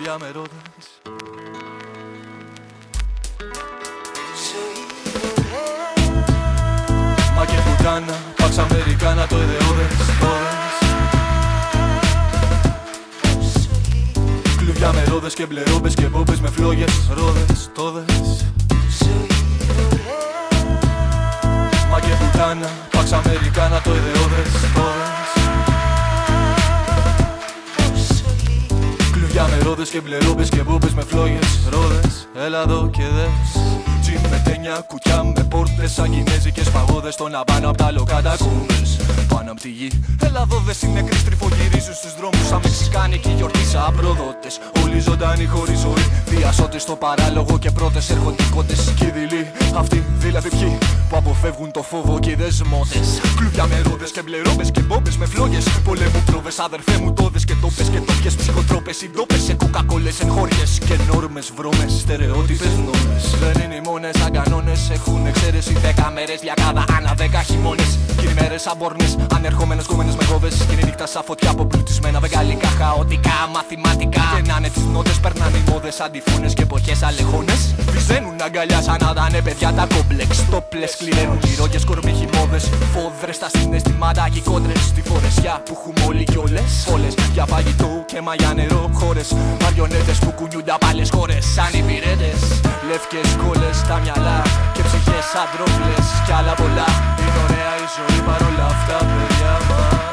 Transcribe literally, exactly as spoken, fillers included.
Κλουβιά με ρόδες. Μα και πουτάνα, Pax Americana, το ιδεώδες. Κλουβιά με ρόδες και μπλερόμπες και μπόμπες με φλόγες. Ρόδες, τόδες. Μα και πουτάνα, Pax Americana, το ιδεώδες. Κλουβιά με ρόδες και μπλερόμπες και μπόμπες με φλόγες. Ρόδες, έλα εδώ και δες. Τζιν με τένια, κουκιά με πόρτες, σαν κινέζικες παγόδες. Το να πάνω απ' τα λοκάντα κούμπες πάνω απ' τη γη. Έλα εδώ δες οι νεκροί στριφογυρίζουν στους δρόμους σαν μεξικάνικη γιορτή, σαν προδότες. Όλοι ζωντανοί χωρίς ζωή, διασώτες στο παράλογο και πρώτες ερχοντικότες. Κι οι δειλοί, αυτοί δηλαδή ποιοι που αποφεύγουν το φόβο και οι δεσμότες. Κλουβιά με ρόδες και μπλερόμπες και μπόμπες με φλόγες. Πολέμου πρόβες, αδερφέ μου, τόδες και τόπες και τόπιες ψυχοτρόπες. Συντόπες σε κοκακόλες, εγχώριες και νόρμες βρώμες. Στερεότυπες νόμες δεν είναι οι μόνες, σαν κανόνες. Έχουν εξαίρεση δέκα μέρες, διακάδα ανά δέκα χειμώνες. Κι είναι μέρες αμπόρνες, ανερχόμενες κόμενες με κόβες. Κι είναι νύχτα σαν φωτιά από πλουτισμένα βεγγαλικά. Χαοτικά μαθηματικά. Και να είναι τις νότες, περνάνε οι μόδες, αντιφούνες και εποχές αλεχώνες. Βυζένουν αγκαλιά σαν να ήταν παιδιά τα κόμπλεξ. Τόπλες κληραίνουν οι ρόγες, κορμί χυμώδες. Φόδρες στα συναισθήματα και κόντρες. Στη φορεσιά που έχουμε όλοι κι όλες. Όλες για φαγητό και μα για νερό. Χώρες μαριονέτες που κουνιούνται απ' άλλες χώρες. Σαν υπηρέτες, λευκές κόλλες στα μυαλά. Και ψυχές αντρόπλες κι άλλα πολλά. Είναι ωραία η ζωή παρόλα αυτά, παιδιά μας.